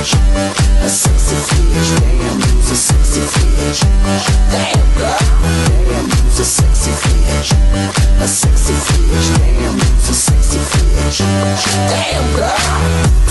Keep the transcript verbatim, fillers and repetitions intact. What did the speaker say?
A sexy bitch, damn, you's a sexy bitch. Damn girl, damn, you's a sexy bitch. A sexy bitch, damn, you's a sexy bitch. Damn girl.